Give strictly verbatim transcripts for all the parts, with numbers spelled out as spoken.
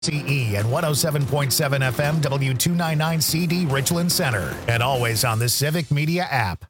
C E and one oh seven point seven F M W two ninety-nine C D Richland Center, and always on the Civic Media app.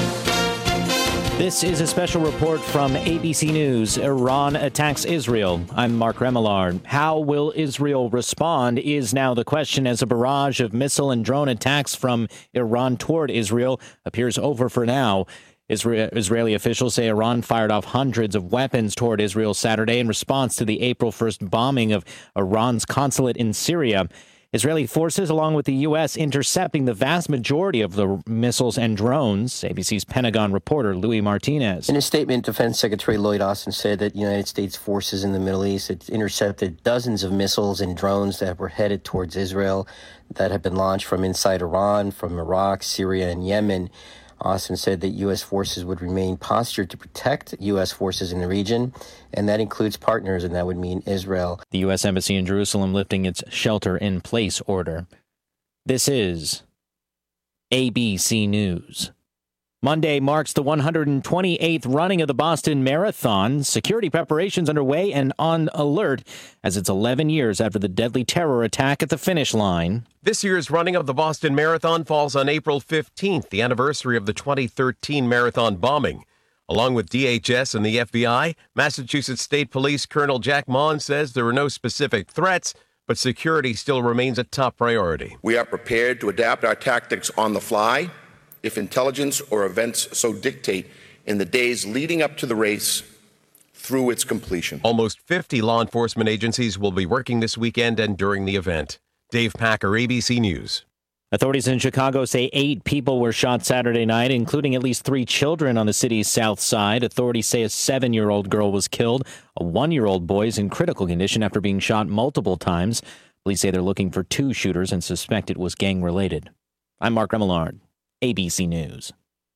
This is a special report from A B C News. Iran attacks Israel. I'm Mark Remillard. How will Israel respond is now the question as a barrage of missile and drone attacks from Iran toward Israel appears over for now. Israel, Israeli officials say Iran fired off hundreds of weapons toward Israel Saturday in response to the April first bombing of Iran's consulate in Syria. Israeli forces, along with the U S, intercepting the vast majority of the missiles and drones. A B C's Pentagon reporter Louis Martinez. In a statement, Defense Secretary Lloyd Austin said that United States forces in the Middle East had intercepted dozens of missiles and drones that were headed towards Israel that had been launched from inside Iran, from Iraq, Syria, and Yemen. Austin said that U S forces would remain postured to protect U S forces in the region, and that includes partners, and that would mean Israel. The U S Embassy in Jerusalem lifting its shelter-in-place order. This is A B C News. Monday marks the one hundred twenty-eighth running of the Boston Marathon. Security preparations underway and on alert as it's eleven years after the deadly terror attack at the finish line. This year's running of the Boston Marathon falls on April fifteenth, the anniversary of the twenty thirteen marathon bombing. Along with D H S and the F B I, Massachusetts State Police Colonel Jack Mon says there are no specific threats, but security still remains a top priority. We are prepared to adapt our tactics on the fly if intelligence or events so dictate in the days leading up to the race through its completion. Almost fifty law enforcement agencies will be working this weekend and during the event. Dave Packer, A B C News. Authorities in Chicago say eight people were shot Saturday night, including at least three children on the city's south side. Authorities say a seven-year-old girl was killed. A one-year-old boy is in critical condition after being shot multiple times. Police say they're looking for two shooters and suspect it was gang-related. I'm Mark Remillard, A B C News.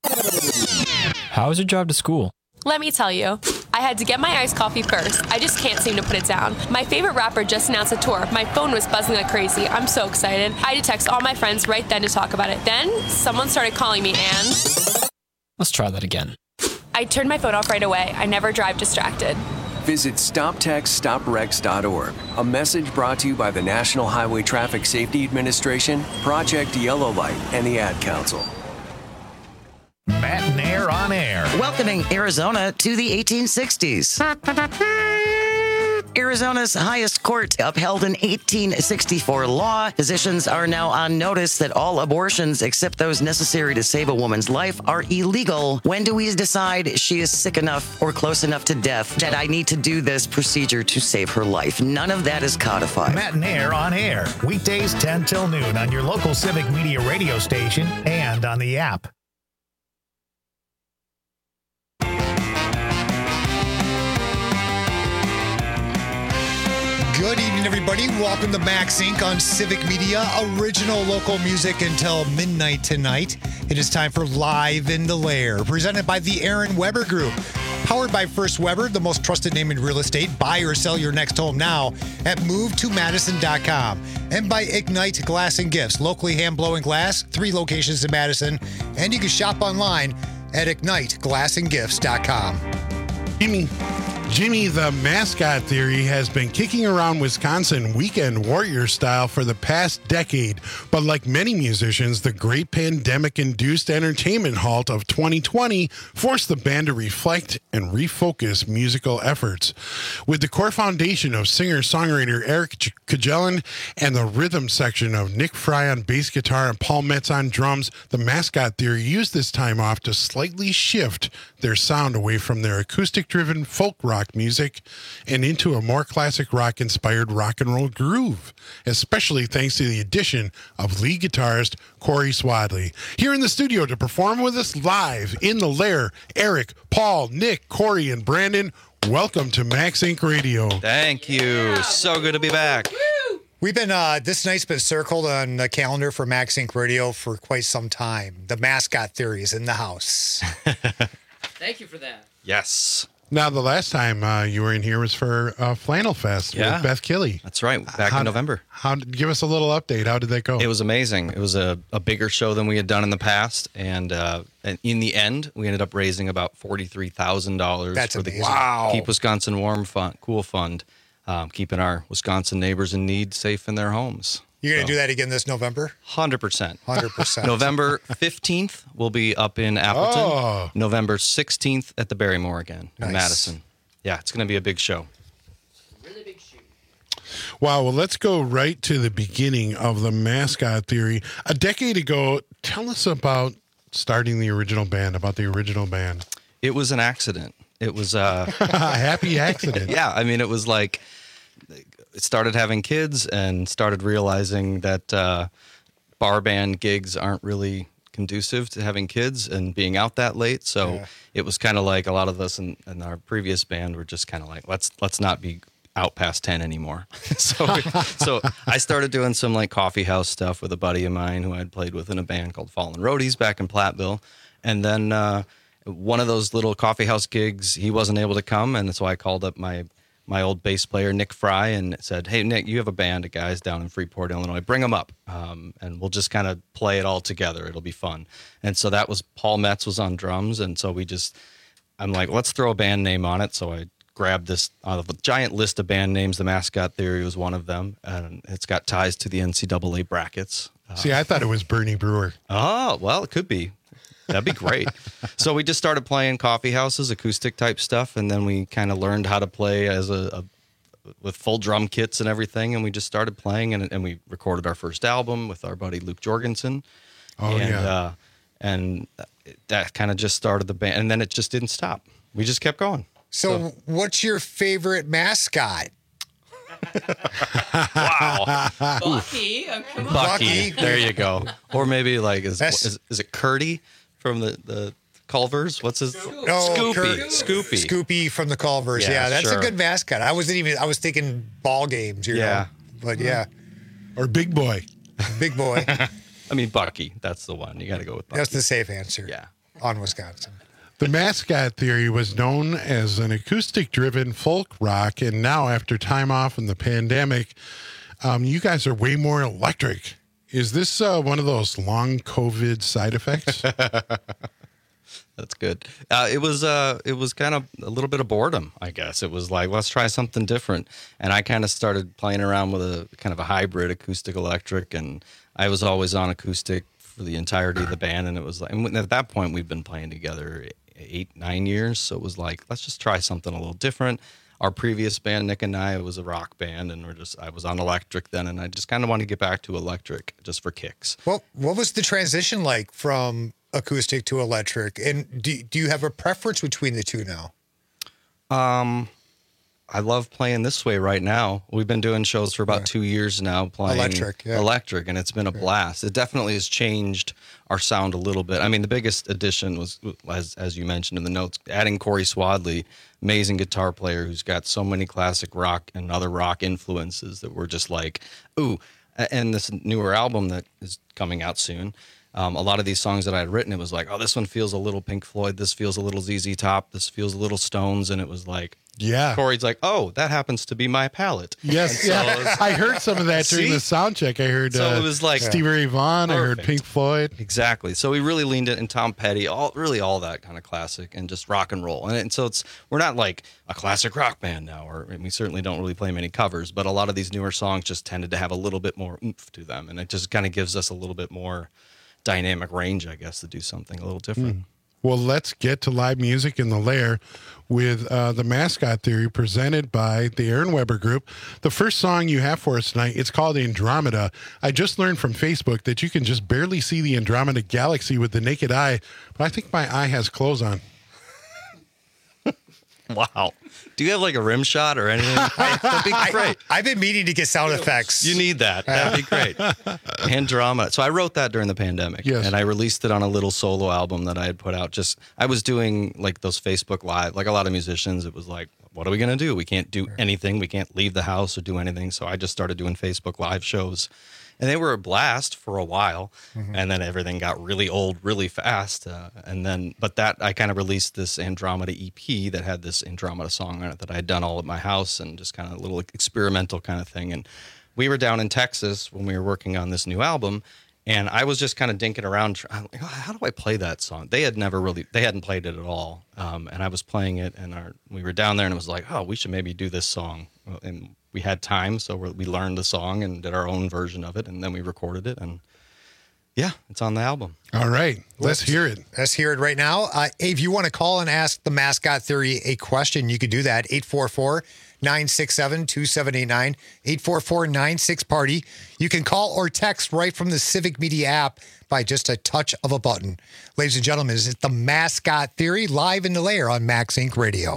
How was your drive to school? Let me tell you, I had to get my iced coffee first. I just can't seem to put it down. My favorite rapper just announced a tour. My phone was buzzing like crazy. I'm so excited. I had to text all my friends right then to talk about it. Then, someone started calling me and... Let's try that again. I turned my phone off right away. I never drive distracted. Visit stop text stop wrecks dot org. A message brought to you by the National Highway Traffic Safety Administration, Project Yellow Light, and the Ad Council. Matt and Air on air. Welcoming Arizona to the eighteen sixties. Arizona's highest court upheld an eighteen sixty-four law. Physicians are now on notice that all abortions except those necessary to save a woman's life are illegal. When do we decide she is sick enough or close enough to death that I need to do this procedure to save her life? None of that is codified. Matt and Air on air. Weekdays ten till noon on your local Civic Media radio station and on the app. Good evening, everybody. Welcome to Max Incorporated on Civic Media. Original local music until midnight tonight. It is time for Live in the Lair, presented by the Aaron Weber Group. Powered by First Weber, the most trusted name in real estate. Buy or sell your next home now at move to madison dot com. And by Ignite Glass and Gifts, locally hand-blowing glass, three locations in Madison. And you can shop online at ignite glass and gifts dot com. Jimmy. Jimmy the Mascot Theory has been kicking around Wisconsin weekend warrior style for the past decade, but like many musicians, the great pandemic-induced entertainment halt of twenty twenty forced the band to reflect and refocus musical efforts. With the core foundation of singer-songwriter Eric Kajelan and the rhythm section of Nick Fry on bass guitar and Paul Metz on drums, the Mascot Theory used this time off to slightly shift their sound away from their acoustic-driven folk rock music and into a more classic rock-inspired rock and roll groove, especially thanks to the addition of lead guitarist Corey Swadley. Here in the studio to perform with us live in the Lair, Eric, Paul, Nick, Corey, and Brandon. Welcome to Max Incorporated Radio. Thank you. Yeah. So good to be back. Woo! We've been, uh, this night's been circled on the calendar for Max Incorporated Radio for quite some time. The Mascot Theory is in the house. Thank you for that. Yes. Now, the last time uh, you were in here was for uh, Flannel Fest yeah. with Beth Killey. That's right, back how, in November. How? Give us a little update. How did that go? It was amazing. It was a, a bigger show than we had done in the past, and, uh, and in the end, we ended up raising about forty-three thousand dollars That's for amazing. the wow. Keep Wisconsin Warm Fund, Cool Fund. um, keeping our Wisconsin neighbors in need safe in their homes. You're going to So, do that again this November? one hundred percent. one hundred percent. November fifteenth, we'll be up in Appleton. Oh. November sixteenth at the Barrymore again Nice. in Madison. Yeah, it's going to be a big show. Wow. Well, let's go right to the beginning of the mascot theory. A decade ago, tell us about starting the original band, about the original band. It was an accident. It was uh, a happy accident. Yeah, I mean, it was like it started having kids and started realizing that uh, bar band gigs aren't really conducive to having kids and being out that late. So Yeah. it was kind of like a lot of us in, in our previous band were just kind of like, let's let's not be out past ten anymore. so so I started doing some like coffee house stuff with a buddy of mine who I'd played with in a band called Fallen Roadies back in Platteville. And then uh, one of those little coffee house gigs, he wasn't able to come. And so I called up my my old bass player, Nick Fry, and said, hey, Nick, you have a band of guys down in Freeport, Illinois. Bring them up, um, and we'll just kind of play it all together. It'll be fun. And so that was Paul Metz was on drums. And so we just, I'm like, let's throw a band name on it. So I grabbed this out of a giant list of band names. The Mascot Theory was one of them. And it's got ties to the N C double A brackets. Uh, See, I thought it was Bernie Brewer. Oh, well, it could be. That'd be great. So we just started playing coffee houses, acoustic type stuff, and then we kind of learned how to play as a, a with full drum kits and everything, and we just started playing, and, and we recorded our first album with our buddy Luke Jorgensen. Oh, and, yeah. Uh, and that kind of just started the band, and then it just didn't stop. We just kept going. So, what's your favorite mascot? Wow. Bucky. Oh, come on. Bucky. Bucky. There you go. Or maybe like, is, That's- is, is it Curdy from the, the Culvers? What's his? Oh, Scoopy. Kurt- Scoopy. Scoopy from the Culvers. Yeah, Yeah, that's sure. a good mascot. I wasn't even, I was thinking ball games, you Yeah. know. But yeah, Or Big Boy. big boy. I mean, Bucky. That's the one. You got to go with Bucky. That's the safe answer. Yeah. On Wisconsin. The Mascot Theory was known as an acoustic-driven folk rock, and now after time off in the pandemic, um, you guys are way more electric. Is this uh, one of those long COVID side effects? That's good. Uh, it was uh, it was kind of a little bit of boredom, I guess. It was like, let's try something different. And I kind of started playing around with a kind of a hybrid acoustic electric, and I was always on acoustic for the entirety of the band. And it was like, and at that point, we've been playing together eight, nine years. So it was like, let's just try something a little different. Our previous band, Nick and I, was a rock band, and we're just I was on electric then, and I just kind of wanted to get back to electric just for kicks. Well, what was the transition like from acoustic to electric? And do, do you have a preference between the two now? Um, I love playing this way right now. We've been doing shows for about Yeah. two years now, playing Electric, yeah. electric, and it's been a blast. It definitely has changed our sound a little bit. I mean, the biggest addition was, as as you mentioned in the notes, adding Corey Swadley, amazing guitar player who's got so many classic rock and other rock influences that we're just like, ooh. And this newer album that is coming out soon. Um, a lot of these songs that I had written, it was like, oh, this one feels a little Pink Floyd. This feels a little Z Z Top. This feels a little Stones. And it was like, Yeah. Corey's like, oh, that happens to be my palette. Yes, And so yeah. it was- I heard some of that during See? the sound check. I heard So uh, it was like- Stevie Ray Vaughan. I heard Perfect. Pink Floyd. Exactly. So we really leaned it, and Tom Petty, all really all that kind of classic and just rock and roll. And, and so it's we're not like a classic rock band now, or and we certainly don't really play many covers. But a lot of these newer songs just tended to have a little bit more oomph to them, and it just kind of gives us a little bit more dynamic range, I guess, to do something a little different. Well, let's get to live music in the Lair with uh, the Mascot Theory presented by the Aaron Weber Group. The first song you have for us tonight, it's called Andromeda. I just learned from Facebook that you can just barely see the Andromeda Galaxy with the naked eye, but I think my eye has clothes on. Wow. Do you have like a rim shot or anything? That'd be great. I, I've been meaning to get sound effects. You need that. That'd be great. Andromeda. So I wrote that during the pandemic, Yes. and I released it on a little solo album that I had put out. Just I was doing like those Facebook Live, like a lot of musicians. It was like, what are we gonna do? We can't do anything. We can't leave the house or do anything. So I just started doing Facebook Live shows. And they were a blast for a while, Mm-hmm. and then everything got really old really fast. Uh, and then, but that I kind of released this Andromeda E P that had this Andromeda song on it that I had done all at my house, and just kind of a little experimental kind of thing. And we were down in Texas when we were working on this new album, And I was just kind of dinking around. I'm like, oh, how do I play that song? They had never really, they hadn't played it at all. Um, and I was playing it, and our, we were down there, and it was like, oh, we should maybe do this song. And we had time, so we're, we learned the song and did our own version of it, and then we recorded it. And yeah, it's on the album. All right, let's hear it. Let's hear it right now. Uh, if you want to call and ask the Mascot Theory a question, you could do that. eight four four, nine six seven, two seven eight nine, eight four four, nine six, party. You can call or text right from the Civic Media app by just a touch of a button. Ladies and gentlemen, it's the Mascot Theory live in the lair on Max Inc Radio.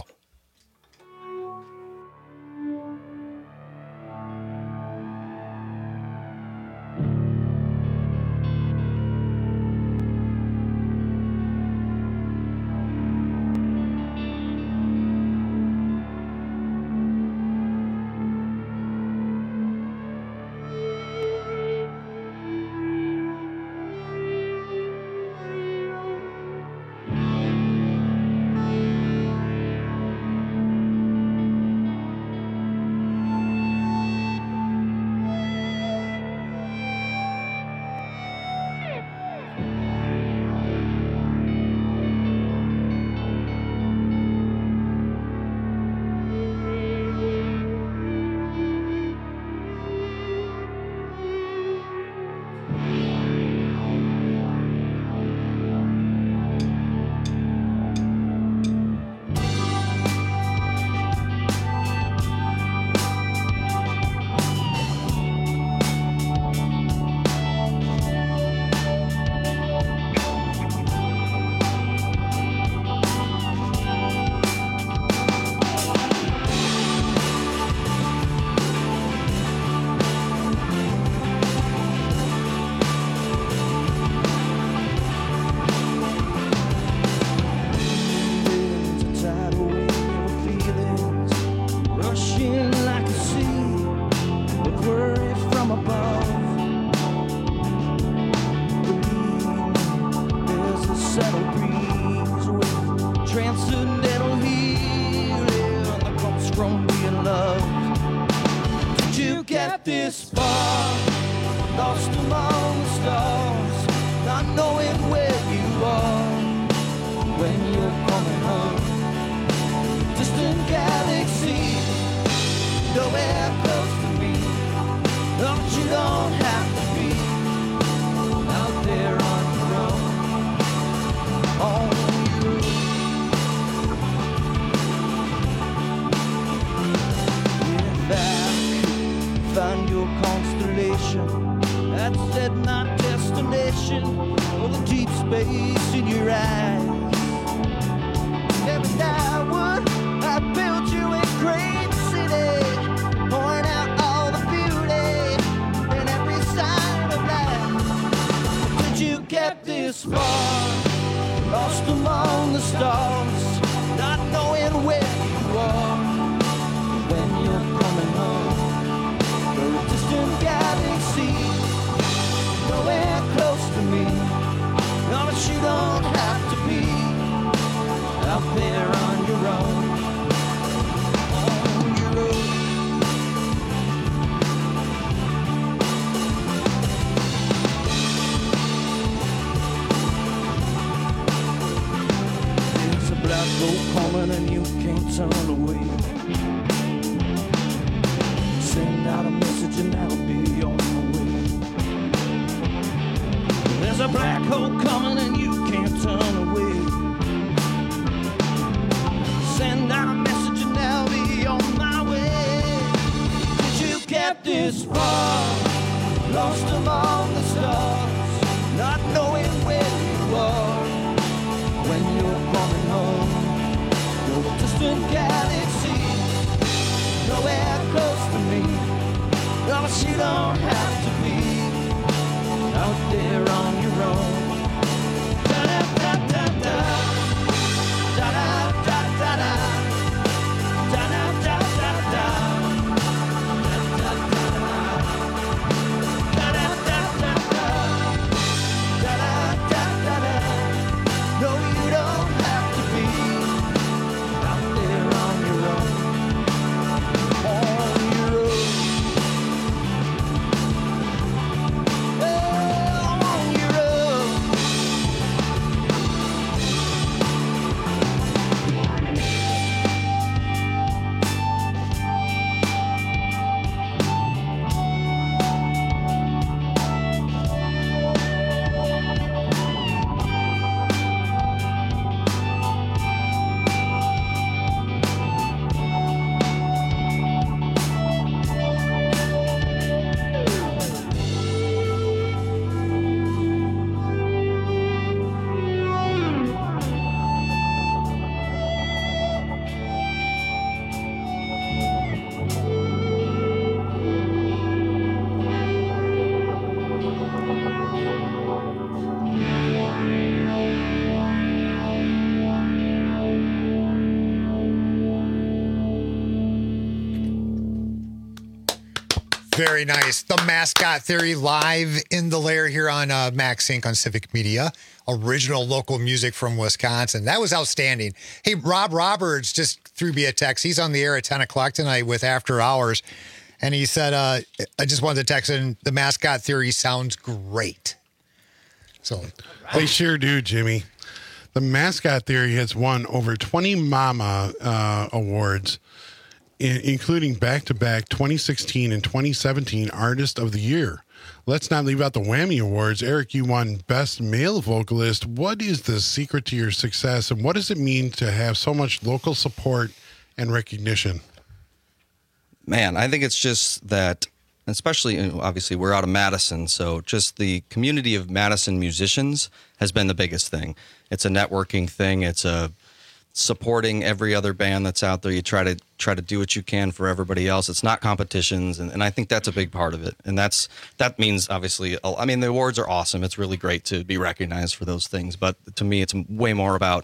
Oh, Very nice. The Mascot Theory live in the lair here on uh, MaxSync on Civic Media. Original local music from Wisconsin. That was outstanding. Hey, Rob Roberts just threw me a text. He's on the air at ten o'clock tonight with After Hours. And he said, uh, I just wanted to text in, the Mascot Theory sounds great. So They sure do, Jimmy. The Mascot Theory has won over twenty Mama uh, awards, in, including back-to-back twenty sixteen and twenty seventeen Artist of the Year. Let's not leave out the Whammy Awards. Eric, you won Best Male Vocalist. What is the secret to your success, and what does it mean to have so much local support and recognition? Man, I think it's just that, especially, obviously, we're out of Madison, so just the community of Madison musicians has been the biggest thing. It's a networking thing. It's a supporting every other band that's out there. You try to try to do what you can for everybody else. It's not competitions, and, and I think that's a big part of it. And that's that means, obviously, I mean, the awards are awesome. It's really great to be recognized for those things. But to me, it's way more about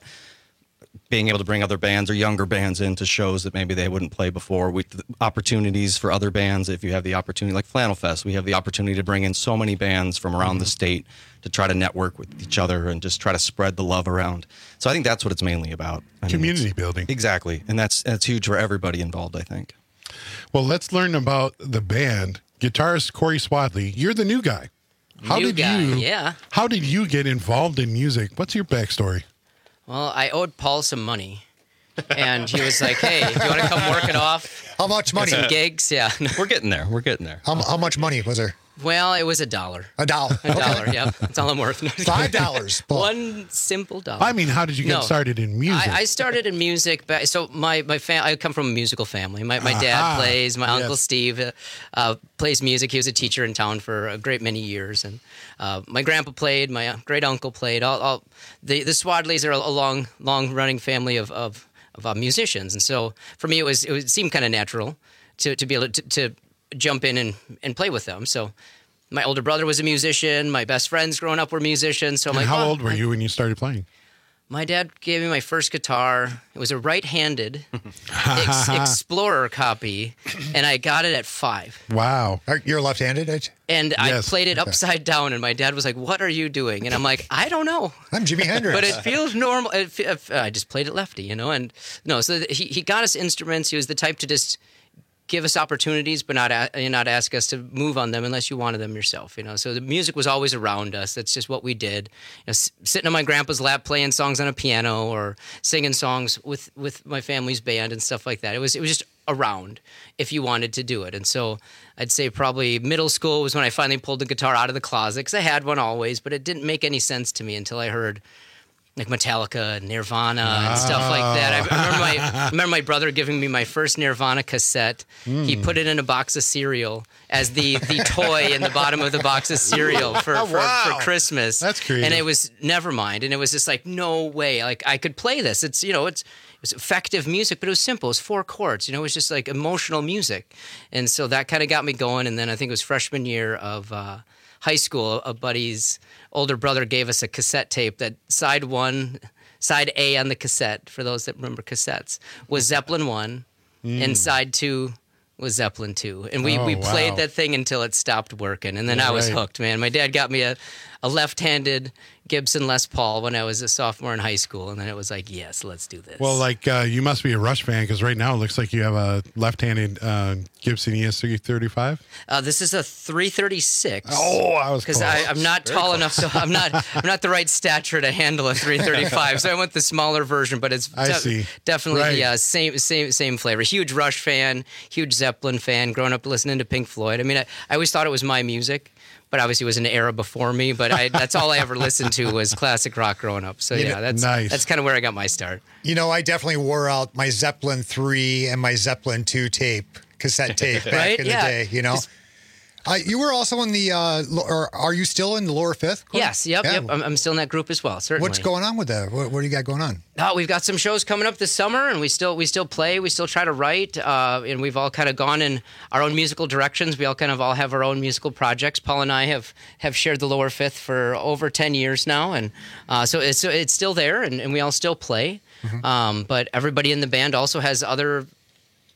being able to bring other bands or younger bands into shows that maybe they wouldn't play before. We, opportunities for other bands, if you have the opportunity, like Flannel Fest, we have the opportunity to bring in so many bands from around mm-hmm. the state to try to network with each other and just try to spread the love around. So I think that's what it's mainly about. I Community mean, building. Exactly. And that's that's huge for everybody involved, I think. Well, let's learn about the band. Guitarist Corey Swadley, you're the new guy. How new did guy, you yeah. How did you get involved in music? What's your backstory? Well, I owed Paul some money. And he was like, hey, do you want to come work it off? How much money? Some gigs, yeah. We're getting there. We're getting there. How, how much money was there? Well, it was a dollar. A dollar. A dollar, yep. That's all I'm worth. Five dollars. One simple dollar. I mean, how did you get No. started in music? I, I started in music. Back, so my my fam- I come from a musical family. My my dad Aha. plays. My uncle Yes. Steve uh, uh, plays music. He was a teacher in town for a great many years, and uh, my grandpa played. My great uncle played. All, all the the Swadleys are a long long running family of of, of uh, musicians, and so for me it was it, was, it seemed kind of natural to to be able to, to jump in and, and play with them. So. My older brother was a musician. My best friends growing up were musicians. So I'm and like, how oh, old were I- you when you started playing? My dad gave me my first guitar. It was a right-handed Ex- Explorer copy, and I got it at five. Wow. Are- You're left-handed, Edge? And I Yes. played it Okay. upside down, and my dad was like, "What are you doing?" And I'm like, "I don't know." I'm Jimi Hendrix. But it feels normal. It, fe- uh, I just played it lefty, you know. And no, so th- he he got us instruments. He was the type to just give us opportunities, but not a, not ask us to move on them unless you wanted them yourself, you know. So the music was always around us. That's just what we did. You know, s- sitting on my grandpa's lap, playing songs on a piano, or singing songs with, with my family's band and stuff like that. It was it was just around if you wanted to do it. And so I'd say probably middle school was when I finally pulled the guitar out of the closet, because I had one always, but it didn't make any sense to me until I heard like Metallica and Nirvana and stuff like that. I remember my I remember my brother giving me my first Nirvana cassette. Mm. He put it in a box of cereal as the, the toy in the bottom of the box of cereal for, Oh, for, wow. for Christmas. That's creative. And it was Nevermind. And it was just like, no way. Like, I could play this. It's, you know, it's it was effective music, but it was simple. It was four chords. You know, it was just like emotional music. And so that kind of got me going. And then I think it was freshman year of uh, high school, a buddy's older brother gave us a cassette tape that side one, side A on the cassette, for those that remember cassettes, was Zeppelin one, and side two was Zeppelin two. And we, Oh, we played wow. that thing until it stopped working. And then Yeah, I was right. hooked, man. My dad got me a, a left-handed Gibson Les Paul when I was a sophomore in high school. And then it was like, yes, let's do this. Well, like uh, you must be a Rush fan because right now it looks like you have a left-handed uh, Gibson E S three thirty-five. Uh, this is a three thirty-six. Oh, I was because close. I'm not Very tall close. enough, so I'm not I'm not the right stature to handle a three thirty-five. So I went the smaller version, but it's I see. definitely Right. the uh, same same same flavor. Huge Rush fan, huge Zeppelin fan. Growing up listening to Pink Floyd. I mean, I, I always thought it was my music, but obviously it was an era before me. But I, that's all I ever listened to was classic rock growing up. So You yeah, know- that's Nice. that's kind of where I got my start. You know, I definitely wore out my Zeppelin three and my Zeppelin two tape, cassette tape back Right? in Yeah. the day, you know? Uh, you were also in the, uh, lo- or are you still in the lower fifth? Corey? Yes, yep, Yeah. yep. I'm, I'm still in that group as well. Certainly. What's going on with that? What, what do you got going on? Oh, we've got some shows coming up this summer, and we still we still play. We still try to write, uh, and we've all kind of gone in our own musical directions. We all kind of all have our own musical projects. Paul and I have, have shared the lower fifth for over ten years now, and uh, so it's so it's still there, and, and we all still play. Um, but everybody in the band also has other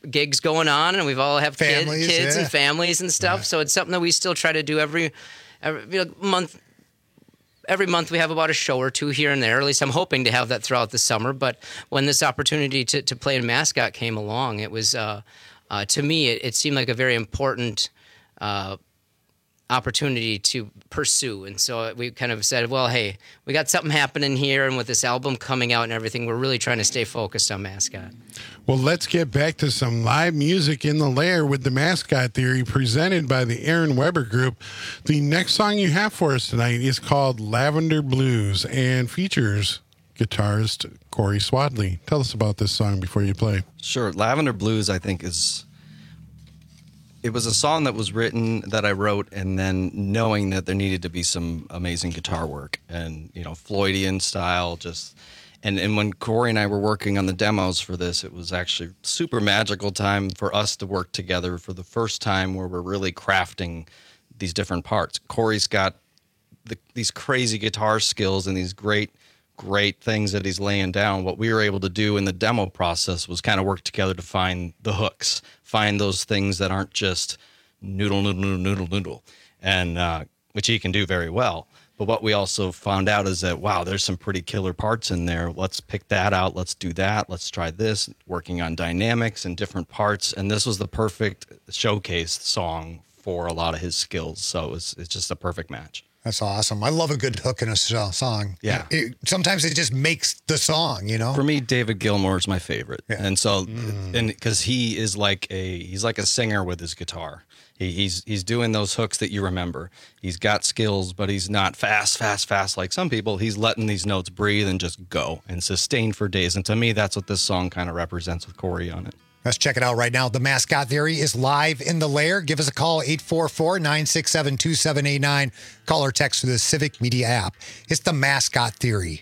gigs going on, and we've all have kid, Families, kids yeah. and families and stuff. So it's something that we still try to do every, every you know, month. Every month we have about a show or two here and there. At least I'm hoping to have that throughout the summer. But when this opportunity to, to play in Mascot came along, it was, uh, uh, to me, it, it seemed like a very important uh, opportunity to pursue. And so we kind of said, well, hey, we got something happening here. And with this album coming out and everything, we're really trying to stay focused on Mascot. Well, let's get back to some live music in the lair with the Mascot Theory presented by the Aaron Weber Group. The next song you have for us tonight is called Lavender Blues and features guitarist Corey Swadley. Tell us about this song before you play. Sure. Lavender Blues, I think, is... It was a song that was written, that I wrote, and then knowing that there needed to be some amazing guitar work and, you know, Floydian style, just... And and when Corey and I were working on the demos for this, it was actually super magical time for us to work together for the first time where we're really crafting these different parts. Corey's got the, these crazy guitar skills and these great, great things that he's laying down. What we were able to do in the demo process was kind of work together to find the hooks, find those things that aren't just noodle, noodle, noodle, noodle, noodle, and uh, which he can do very well. But what we also found out is that, wow, there's some pretty killer parts in there. Let's pick that out. Let's do that. Let's try this, working on dynamics and different parts. And this was the perfect showcase song for a lot of his skills. So it was, it's just a perfect match. That's awesome. I love a good hook in a so- song. Yeah. It, sometimes it just makes the song, you know? For me, David Gilmour is my favorite. Yeah. And so, Mm. and because he is like a, he's like a singer with his guitar. He, he's he's doing those hooks that you remember. He's got skills, but he's not fast, fast, fast like some people. He's letting these notes breathe and just go and sustain for days. And to me, that's what this song kind of represents with Corey on it. Let's check it out right now. The Mascot Theory is live in the lair. Give us a call, eight four four, nine six seven, two seven eight nine. Call or text through the Civic Media app. It's the Mascot Theory.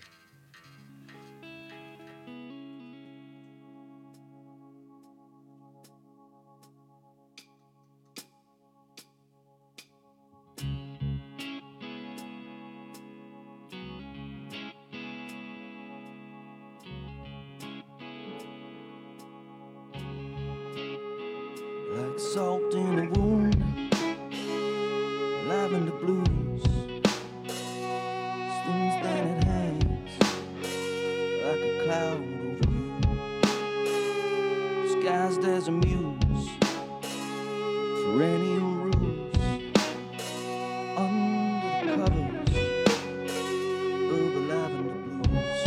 Like salt in a wound, lavender blues, stings that it hangs like a cloud over you, disguised as a muse, perennial ruse, under the covers of the lavender blues,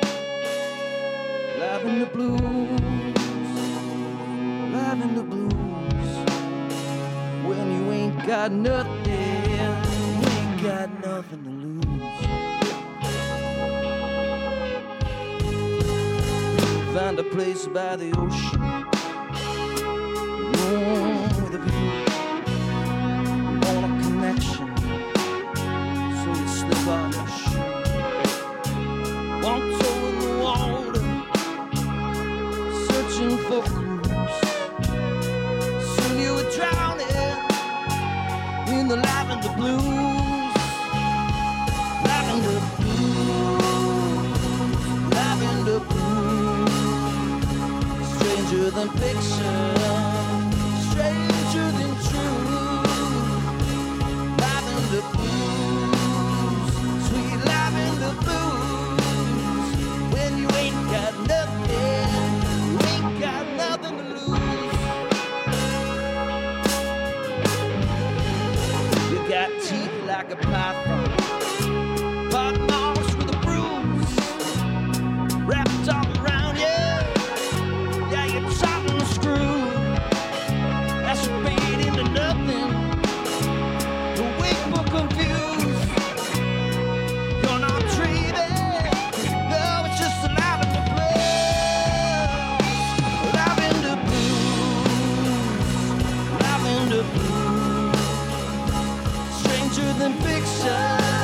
lavender blues, lavender blues. When you ain't got nothing, you ain't got nothing to lose. Find a place by the ocean, room with a view. You want a connection, so you slip on your shoe. One toe in the water, searching for clues. Soon you were drowning in the lavender blues, lavender blues, lavender blues. Stranger than fiction, stranger than truth. Lavender blues, sweet lavender blues. When you ain't got nothing, you ain't got nothing to lose. Got teeth like a python, but nose with a bruise wrapped all around you. Yeah, you're chopping the screw. That's your bait into nothing. The weak for confused. You're not dreaming. No, it's just a lavender blues. Lavender blues. Lavender blues. Stranger than fiction.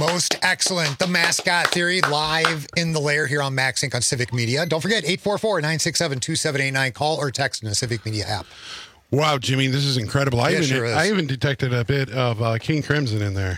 Most excellent. The Mascot Theory live in the lair here on MaxSync on Civic Media. Don't forget, eight four four, nine six seven, two seven eight nine. Call or text in the Civic Media app. Wow, Jimmy, this is incredible. I, Yeah, even, sure is. I even detected a bit of uh, King Crimson in there.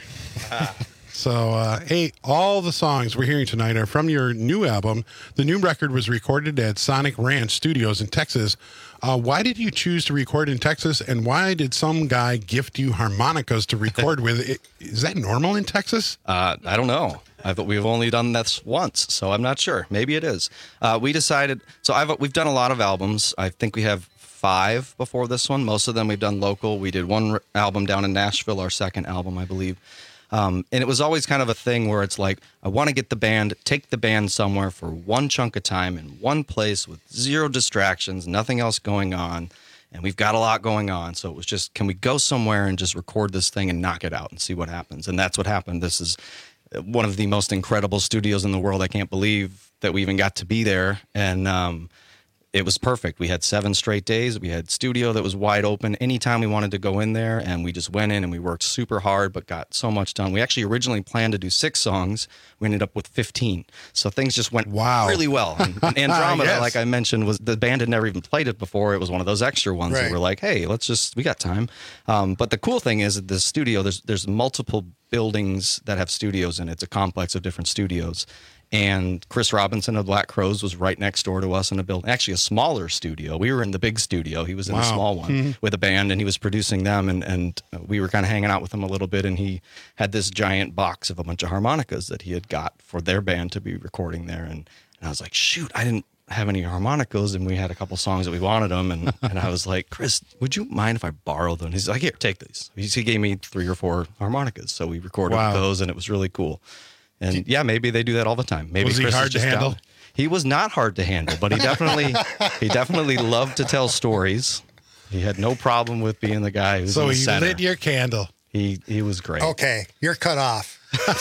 So, uh, hey, all the songs we're hearing tonight are from your new album. The new record was recorded at Sonic Ranch Studios in Texas. Uh, why did you choose to record in Texas, and why did some guy gift you harmonicas to record with? It, is that normal in Texas? Uh, I don't know. I thought we've only done this once, so I'm not sure. Maybe it is. Uh, we decided. So I've we've done a lot of albums. I think we have five before this one. Most of them we've done local. We did one r- album down in Nashville, our second album, I believe. Um, and it was always kind of a thing where it's like, I want to get the band, take the band somewhere for one chunk of time in one place with zero distractions, nothing else going on. And we've got a lot going on. So it was just, can we go somewhere and just record this thing and knock it out and see what happens? And that's what happened. This is one of the most incredible studios in the world. I can't believe that we even got to be there. And, um, it was perfect. We had seven straight days. We had studio that was wide open anytime we wanted to go in there, and we just went in and we worked super hard, but got so much done. We actually originally planned to do six songs. We ended up with fifteen. So things just went wow. really well. And, and Andromeda, Yes. like I mentioned, was the band had never even played it before. It was one of those extra ones Right. that were like, hey, let's just, we got time. Um, but the cool thing is that the studio, there's there's multiple buildings that have studios in it. It's a complex of different studios. And Chris Robinson of Black Crowes was right next door to us in a building, actually a smaller studio. We were in the big studio. He was in Wow. the small one Mhm. with a band, and he was producing them. And, and we were kind of hanging out with him a little bit. And he had this giant box of a bunch of harmonicas that he had got for their band to be recording there. And, and I was like, shoot, I didn't have any harmonicas. And we had a couple songs that we wanted them. And, and I was like, Chris, would you mind if I borrow them? He's like, here, take these. He gave me three or four harmonicas. So we recorded Wow. those, and it was really cool. And yeah, maybe they do that all the time. Maybe Was he Chris is hard to just handle? down- He was not hard to handle, but he definitely he definitely loved to tell stories. He had no problem with being the guy who's So in the he center. lit your candle. He he was great. Okay, you're cut off.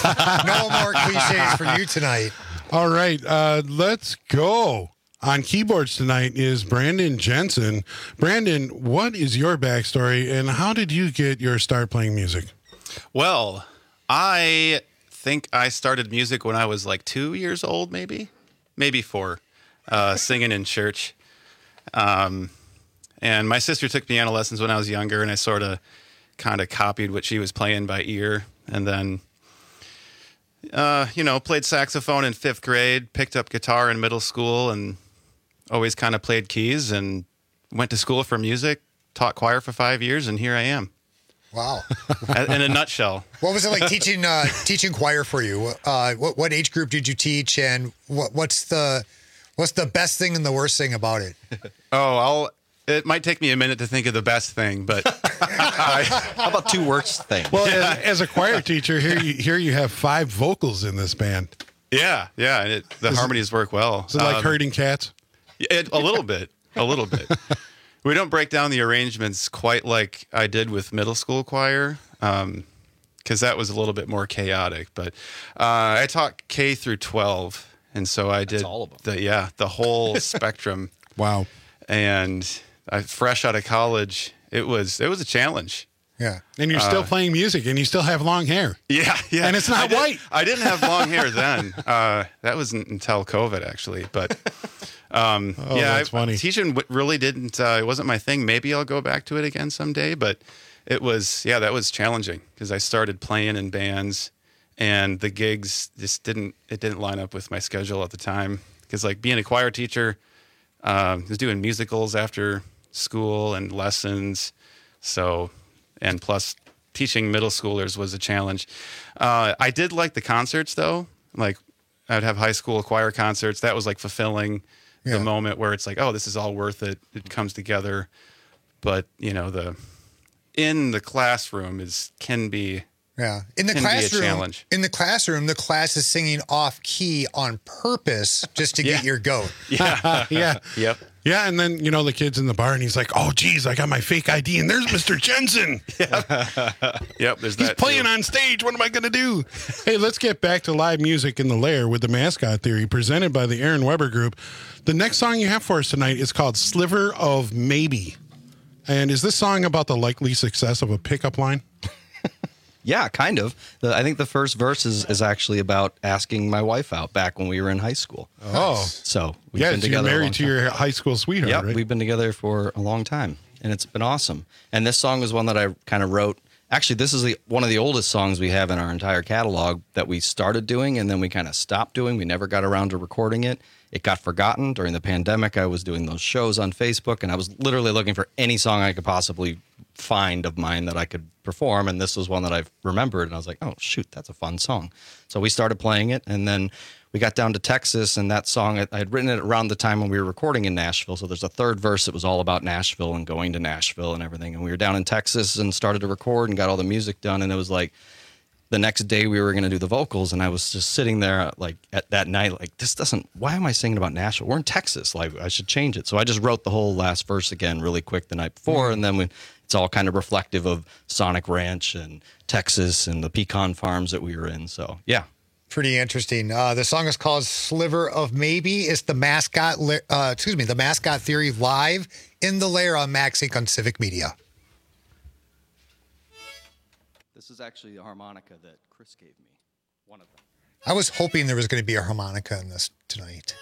No more cliches for you tonight. All right, uh, let's go. On keyboards tonight is Brandon Jensen. Brandon, what is your backstory, and how did you get your start playing music? Well, I think I started music when I was like two years old, maybe, maybe four, uh, singing in church. Um, and my sister took piano lessons when I was younger, and I sort of kind of copied what she was playing by ear. And then, uh, you know, played saxophone in fifth grade, picked up guitar in middle school, and always kind of played keys, and went to school for music, taught choir for five years, and here I am. Wow. In a nutshell. What was it like teaching uh, teaching choir for you? Uh, what what age group did you teach, and what what's the what's the best thing and the worst thing about it? Oh, I'll. It might take me a minute to think of the best thing, but I, how about two worst things? Well, as, as a choir teacher, here you here you have five vocals in this band. Yeah, yeah, and it, the Is it- harmonies work well. Is it like Um, herding cats? It, a little bit, a little bit. We don't break down the arrangements quite like I did with middle school choir, because that was a little bit more chaotic. But uh, I taught K through twelve, and so I did all of them. The, yeah, the whole spectrum. Wow! And I, fresh out of college, it was it was a challenge. Yeah, and you're still Uh, playing music, and you still have long hair. Yeah, yeah, and it's not I did- white. I didn't have long hair then. Uh, that wasn't until COVID, actually. But um, Oh, yeah, that's I, funny. teaching w- really didn't. Uh, it wasn't my thing. Maybe I'll go back to it again someday. But it was, yeah, that was challenging because I started playing in bands, and the gigs just didn't. It didn't line up with my schedule at the time because, like, being a choir teacher, uh, was doing musicals after school and lessons, so and plus. Teaching middle schoolers was a challenge. Uh, I did like the concerts though. Like I'd have high school choir concerts. That was like fulfilling Yeah. the moment where it's like, oh, this is all worth it. It comes together. But you know, the in the classroom is can be Yeah, in the can be a classroom, challenge. in the classroom, the class is singing off key on purpose just to get your goat. Yeah, yeah. Yep. Yeah, and then, you know, the kid's in the bar, and he's like, oh, geez, I got my fake I D, and there's Mister Jensen. Yep, there's He's that playing too. on stage. What am I going to do? Hey, let's get back to live music in the lair with the Mascot Theory, presented by the Aaron Weber Group. The next song you have for us tonight is called Sliver of Maybe. And is this song about the likely success of a pickup line? Yeah, kind of. The, I think the first verse is, is actually about asking my wife out back when we were in high school. Oh. So we've yeah, been so together you're a long married to time. your high school sweetheart, Yep, right? we've been together for a long time, and it's been awesome. And this song was one that I kind of wrote. Actually, this is the, one of the oldest songs we have in our entire catalog that we started doing, and then we kind of stopped doing. We never got around to recording it. It got forgotten. During the pandemic, I was doing those shows on Facebook, and I was literally looking for any song I could possibly find of mine that I could perform, and this was one that I remembered, and I was like, oh, shoot, that's a fun song. So we started playing it, and then we got down to Texas, and that song, I had written it around the time when we were recording in Nashville, so there's a third verse that was all about Nashville and going to Nashville and everything, and we were down in Texas and started to record and got all the music done, and it was like, the next day we were going to do the vocals, and I was just sitting there like at that night, like, this doesn't, why am I singing about Nashville? We're in Texas. Like, I should change it. So I just wrote the whole last verse again really quick the night before. And then we, it's all kind of reflective of Sonic Ranch and Texas and the pecan farms that we were in. So, yeah. Pretty interesting. Uh, the song is called Sliver of Maybe. It's the mascot, li- uh, excuse me, the Mascot Theory live in the Lair on MaxSync on Civic Media. This is actually the harmonica that Chris gave me, one of them. I was hoping there was going to be a harmonica in this tonight.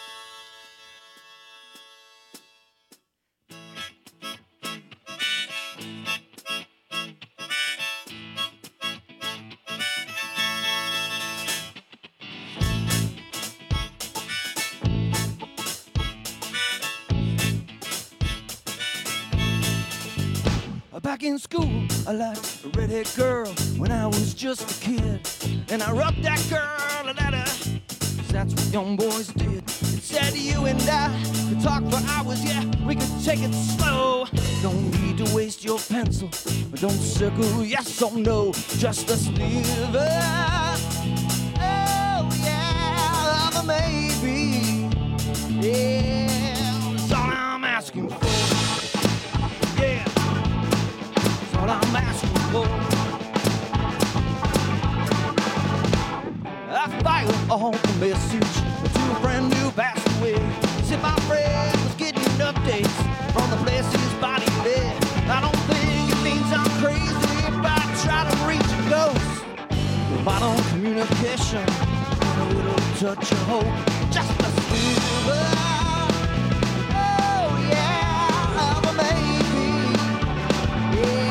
Back in school, I liked a redhead girl when I was just a kid. And I rubbed that girl a letter, 'cause that's what young boys did. It said you and I could talk for hours, yeah, we could take it slow. Don't need to waste your pencil, but don't circle yes or no, just a sliver. Oh yeah, of a maybe. Yeah, that's all I'm asking for. Yeah. All I'm asking for. I fired off a message to a friend who passed away. Said my friend was getting updates from the place his body lay. I don't think it means I'm crazy if I try to reach a ghost. Vital communication, a little touch of hope, just a sliver. Oh yeah, of a maybe. Yeah.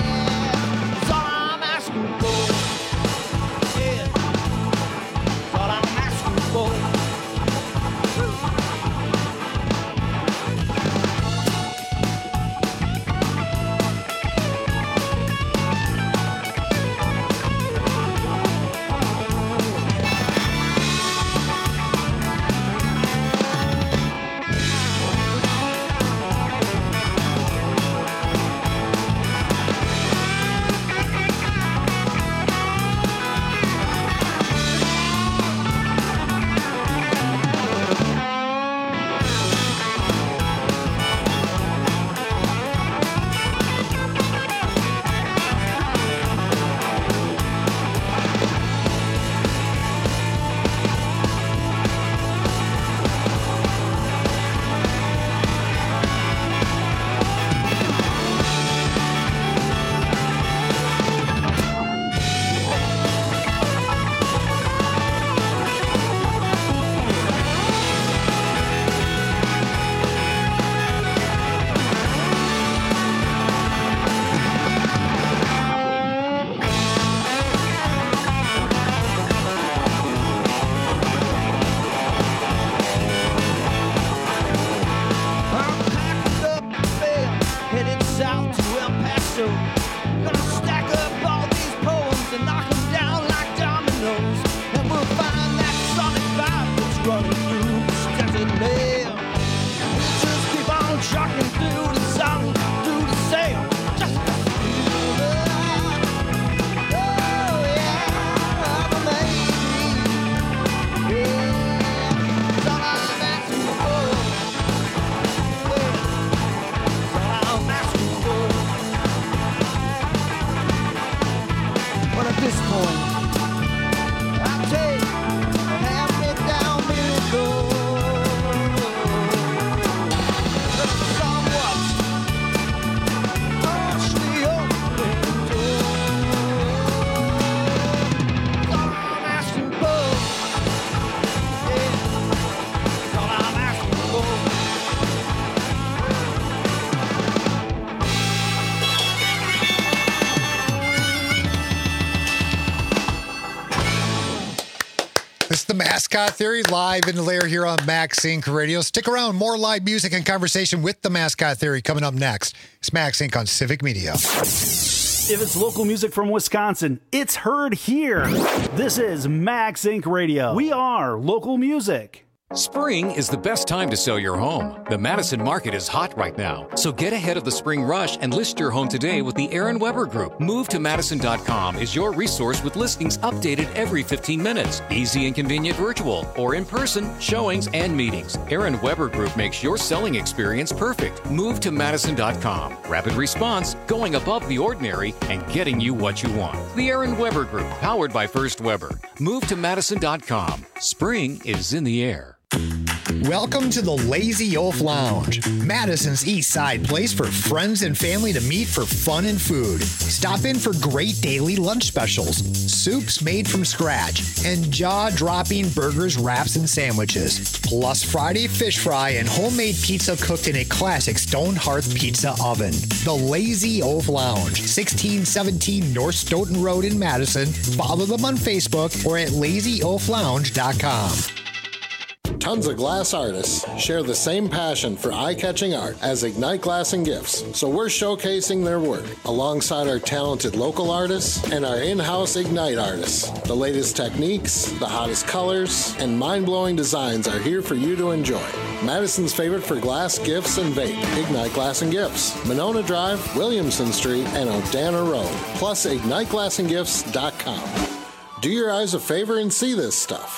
The Mascot Theory, live in the lair here on Max Inc Radio. Stick around. More live music and conversation with The Mascot Theory coming up next. It's Max Inc on Civic Media. If it's local music from Wisconsin, it's heard here. This is Max Inc Radio. We are local music. Spring is the best time to sell your home. The Madison market is hot right now, so get ahead of the spring rush and list your home today with the Aaron Weber Group. Move to Madison dot com is your resource with listings updated every fifteen minutes. Easy and convenient virtual or in-person showings and meetings. Aaron Weber Group makes your selling experience perfect. Move to Madison dot com. Rapid response, going above the ordinary, and getting you what you want. The Aaron Weber Group, powered by First Weber. Move to Madison dot com. Spring is in the air. Welcome to the Lazy Oaf Lounge, Madison's East Side place for friends and family to meet for fun and food. Stop in for great daily lunch specials, soups made from scratch, and jaw-dropping burgers, wraps, and sandwiches. Plus Friday fish fry and homemade pizza cooked in a classic stone hearth pizza oven. The Lazy Oaf Lounge, sixteen seventeen North Stoughton Road in Madison. Follow them on Facebook or at lazy oaf lounge dot com. Tons of glass artists share the same passion for eye-catching art as Ignite Glass and Gifts, so we're showcasing their work alongside our talented local artists and our in-house Ignite artists. The latest techniques, the hottest colors, and mind-blowing designs are here for you to enjoy. Madison's favorite for glass, gifts, and vape, Ignite Glass and Gifts, Monona Drive, Williamson Street, and O'Dana Road, plus ignite glass and gifts dot com. Do your eyes a favor and see this stuff.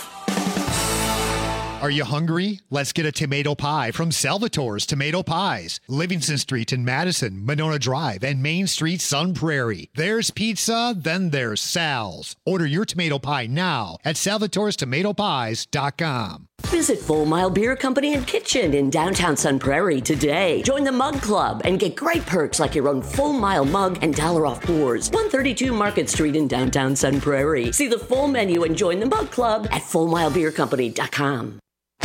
Are you hungry? Let's get a tomato pie from Salvatore's Tomato Pies. Livingston Street in Madison, Monona Drive, and Main Street, Sun Prairie. There's pizza, then there's Sal's. Order your tomato pie now at salvatores tomato pies dot com. Visit Full Mile Beer Company and Kitchen in downtown Sun Prairie today. Join the Mug Club and get great perks like your own Full Mile mug and dollar off pours. one thirty-two Market Street in downtown Sun Prairie. See the full menu and join the Mug Club at full mile beer company dot com.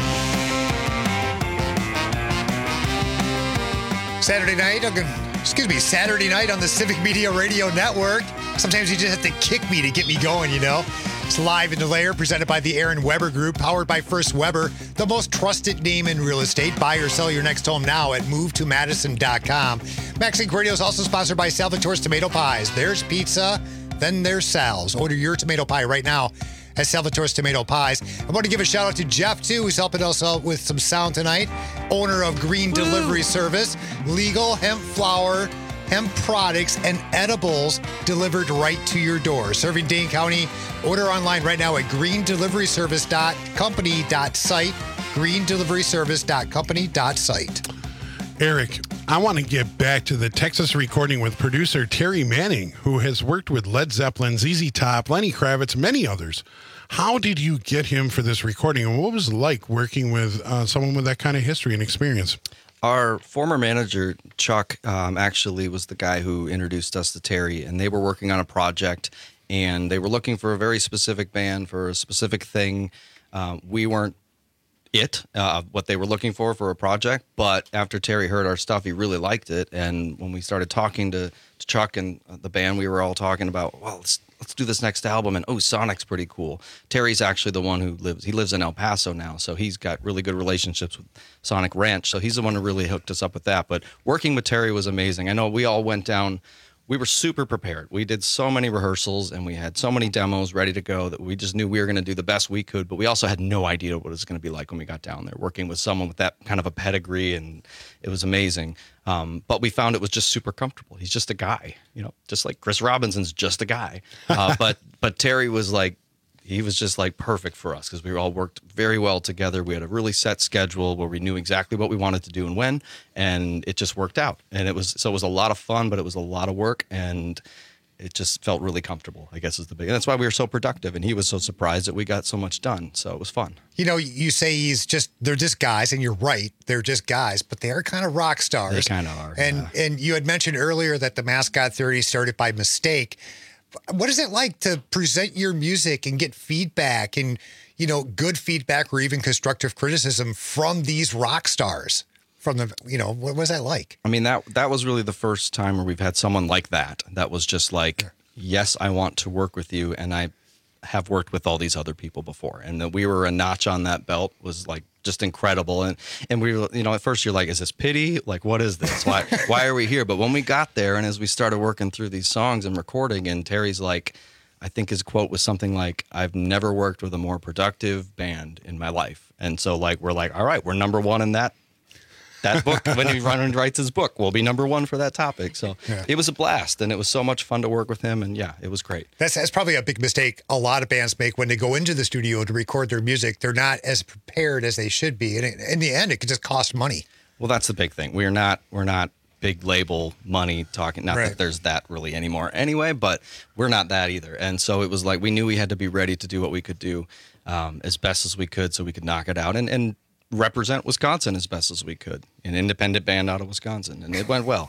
Saturday night, excuse me, Saturday night on the Civic Media Radio Network. Sometimes you just have to kick me to get me going, you know. It's live in the lair, presented by the Aaron Weber Group, powered by First Weber, the most trusted name in real estate. Buy or sell your next home now at move to madison dot com. Max Inc Radio is also sponsored by Salvatore's Tomato Pies. There's pizza, then there's Sal's. Order your tomato pie right now at Salvatore's Tomato Pies. I want to give a shout out to Jeff, too, who's helping us out with some sound tonight. Owner of Green Woo. Delivery Service, legal hemp flour, hemp products, and edibles delivered right to your door. Serving Dane County. Order online right now at green delivery service dot company dot site. green delivery service dot company dot site. Eric, I want to get back to the Texas recording with producer Terry Manning, who has worked with Led Zeppelin, Z Z Top, Lenny Kravitz, many others. How did you get him for this recording, and what was it like working with uh, someone with that kind of history and experience? Our former manager, Chuck, um, actually was the guy who introduced us to Terry, and they were working on a project, and they were looking for a very specific band for a specific thing. Um, we weren't it, uh, what they were looking for for a project, but after Terry heard our stuff, he really liked it, and when we started talking to, to Chuck and the band, we were all talking about, well, let's let's do this next album, and oh, Sonic's pretty cool. Terry's actually the one who lives, he lives in El Paso now, so he's got really good relationships with Sonic Ranch, so he's the one who really hooked us up with that, but working with Terry was amazing. I know we all went down, we were super prepared. We did so many rehearsals, and we had so many demos ready to go that we just knew we were going to do the best we could, but we also had no idea what it was going to be like when we got down there, working with someone with that kind of a pedigree, and it was amazing. Um, but we found it was just super comfortable. He's just a guy, you know, just like Chris Robinson's just a guy. Uh, but but Terry was like, he was just like perfect for us because we all worked very well together. We had a really set schedule where we knew exactly what we wanted to do and when, and it just worked out. And it was so it was a lot of fun, but it was a lot of work, and it just felt really comfortable, I guess is the big. And that's why we were so productive, and he was so surprised that we got so much done. So it was fun. You know, you say he's just, they're just guys, and you're right, they're just guys, but they are kind of rock stars. They kind of are. And yeah. And you had mentioned earlier that the Mascot Theory started by mistake. What is it like to present your music and get feedback and, you know, good feedback or even constructive criticism from these rock stars? From the, you know, what was that like? I mean, that that was really the first time where we've had someone like that. That was just like, yes, I want to work with you. And I, have worked with all these other people before, and that we were a notch on that belt was like just incredible. And and we were, you know, at first you're like, is this pity? Like, what is this? Why why are we here? But when we got there, and as we started working through these songs and recording, and Terry's like, I think his quote was something like, I've never worked with a more productive band in my life. And so like we're like, all right, we're number one in that that book. When he run and writes his book, we'll be number one for that topic. So Yeah. it was a blast, and it was so much fun to work with him. And yeah, it was great. That's, that's probably a big mistake a lot of bands make when they go into the studio to record their music. They're not as prepared as they should be. And in the end, it could just cost money. Well, that's the big thing. We're not we're not big label money talking. Not Right. that there's that really anymore anyway, but we're not that either. And so it was like we knew we had to be ready to do what we could do um, as best as we could, so we could knock it out and and represent Wisconsin as best as we could. An independent band out of Wisconsin, and it went well.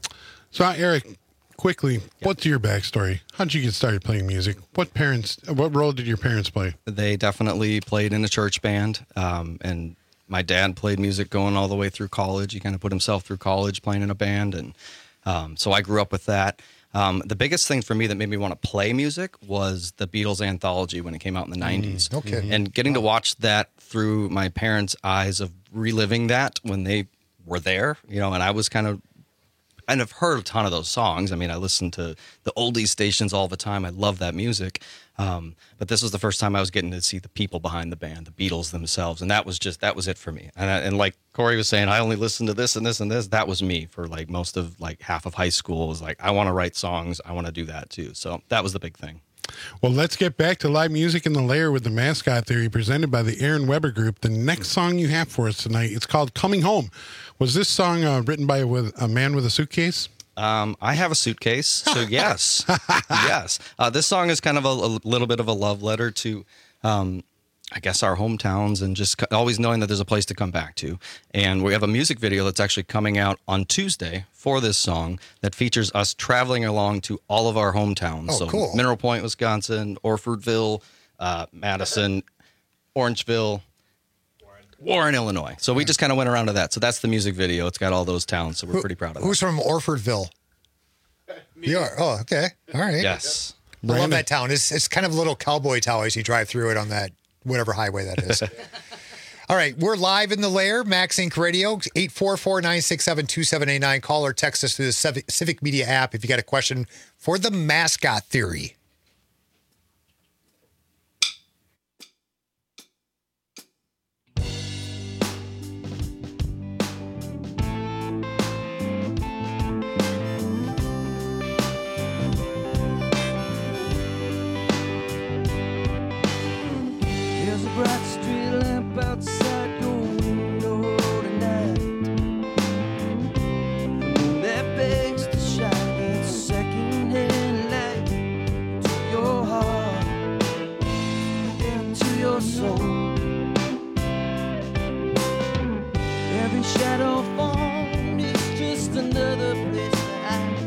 So, Eric, quickly, what's your backstory? How'd you get started playing music? What parents? What role did your parents play? They definitely played in a church band, um, and my dad played music going all the way through college. He kind of put himself through college playing in a band, and um, so I grew up with that. Um, the biggest thing for me that made me want to play music was the Beatles anthology when it came out in the nineties. okay. And getting to watch that through my parents' eyes of reliving that when they were there, you know, and I was kind of, and I've heard a ton of those songs. I mean, I listen to the oldies stations all the time. I love that music. Um, but this was the first time I was getting to see the people behind the band, the Beatles themselves. And that was just, that was it for me. And, I, and like Corey was saying, I only listened to this and this and this. That was me for like most of like half of high school. It was like, I want to write songs. I want to do that too. So that was the big thing. Well, let's get back to live music in the lair with the Mascot Theory presented by the Aaron Weber Group. The next song you have for us tonight, it's called Coming Home. Was this song uh, written by a, with a man with a suitcase? Um, I have a suitcase, so yes, yes. Uh, this song is kind of a, a little bit of a love letter to, um, I guess, our hometowns, and just c- always knowing that there's a place to come back to. And we have a music video that's actually coming out on Tuesday for this song that features us traveling along to all of our hometowns. Oh, so cool. Mineral Point, Wisconsin, Orfordville, uh, Madison, Orangeville, Warren, Illinois. So we just kind of went around to that. So that's the music video. It's got all those towns, so we're Who- pretty proud of that. Who's from Orfordville? You are. Oh, okay. All right. Yes. I love that town. It's it's kind of a little cowboy town as you drive through it on that whatever highway that is. All right, we're live in the lair, Max Inc Radio, eight four four, nine six seven, two seven eight nine. Call or text us through the Civic, Civic Media app if you got a question for the Mascot Theory. There's a bright street lamp outside your window tonight. The moon that begs to shine its second-hand light to your heart and to your soul. Every shadow formed is just another place to hide.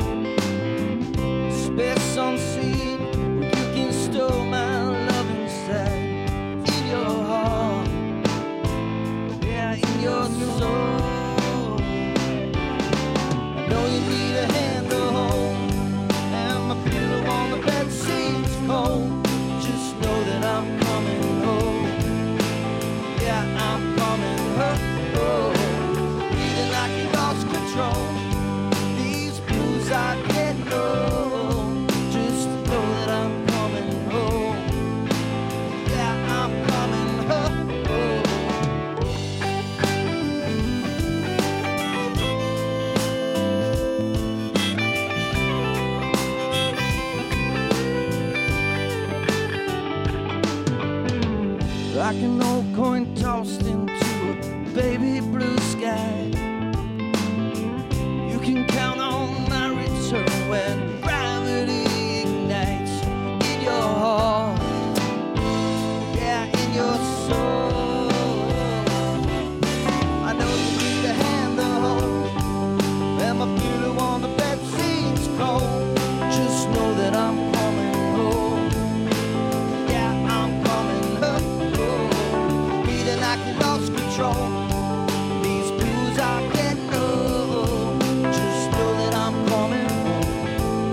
Space unseen where you can store my love inside. In your heart, yeah, in your soul. I know you need a hand to hold, and my pillow on the bed seems cold. Just know that I'm coming home. Yeah, I'm coming home. Feeling like you lost control. These blues I get low. Just know that I'm coming home. Yeah, I'm coming home. Like an old coin tossed into a baby blue sky. You can count on my return when gravity ignites in your heart. Yeah, in your soul. I know you need a hand to hold, and my pillow on the bed seems cold. Just know that I'm coming home. Yeah, I'm coming home. Feeling like you lost control. These blues I get low. Just know that I'm coming home.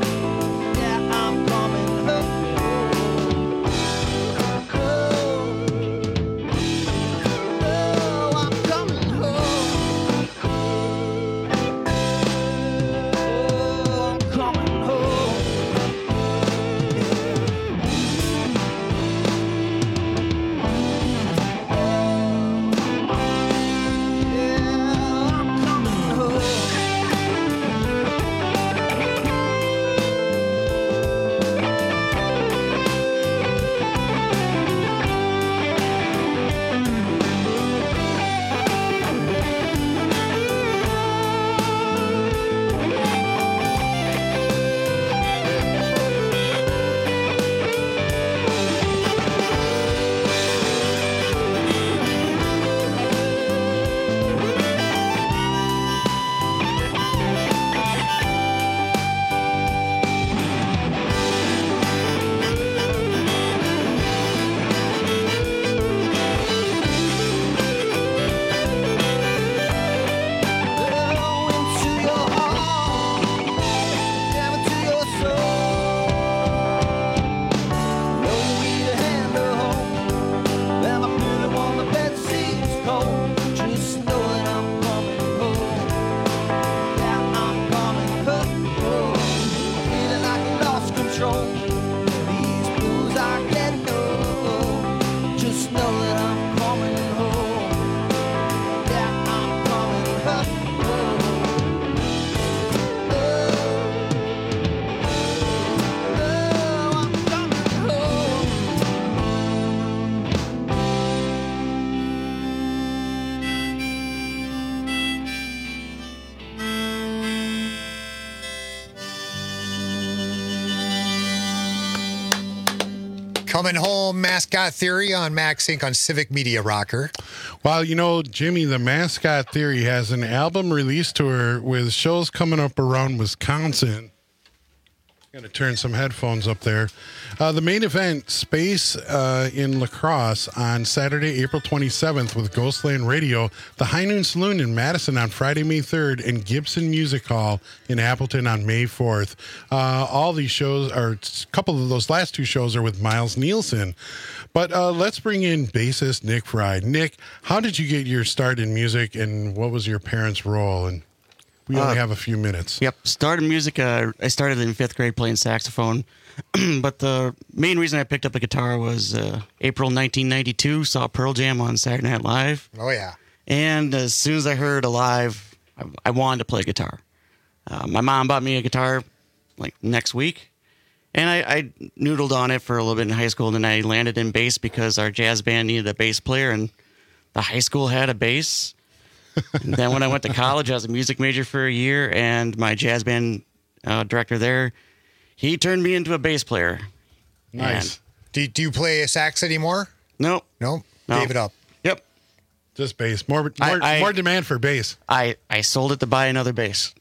Coming home, Mascot Theory on Max Inc on Civic Media Rocker. Well, you know, Jimmy, the Mascot Theory has an album release tour with shows coming up around Wisconsin. Got to turn some headphones up there. Uh, the main event, Space uh, in La Crosse, on Saturday, April twenty-seventh with Ghostland Radio, the High Noon Saloon in Madison on Friday, May third, and Gibson Music Hall in Appleton on May fourth. Uh, all these shows, are a couple of those last two shows are with Miles Nielsen. But uh, let's bring in bassist Nick Fry. Nick, how did you get your start in music, and what was your parents' role? And we only Uh, have a few minutes. Yep. Started music. Uh, I started in fifth grade playing saxophone, but the main reason I picked up a guitar was uh, April nineteen ninety-two. Saw Pearl Jam on Saturday Night Live. Oh yeah. And as soon as I heard Alive, I, I wanted to play guitar. Uh, my mom bought me a guitar like next week, and I, I noodled on it for a little bit in high school. And then I landed in bass because our jazz band needed a bass player, and the high school had a bass. And then when I went to college, I was a music major for a year, and my jazz band uh, director there, he turned me into a bass player. Nice. Do, do you play a sax anymore? Nope. Nope. No. Gave it up. Yep. Just bass. More more, I- I- more demand for bass. I, I sold it to buy another bass.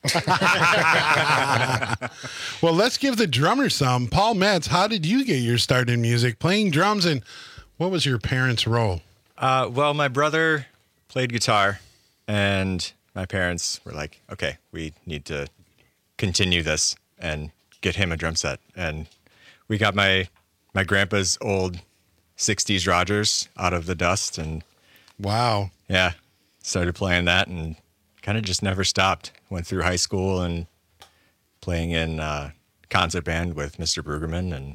Well, let's give the drummer some. Paul Metz, how did you get your start in music, playing drums, and what was your parents' role? Uh, well, my brother played guitar, and my parents were like, okay, we need to continue this and get him a drum set. And we got my my grandpa's old sixties Rogers out of the dust, and wow, yeah, started playing that, and kind of just never stopped. Went through high school and playing in uh, concert band with Mister Brueggemann, and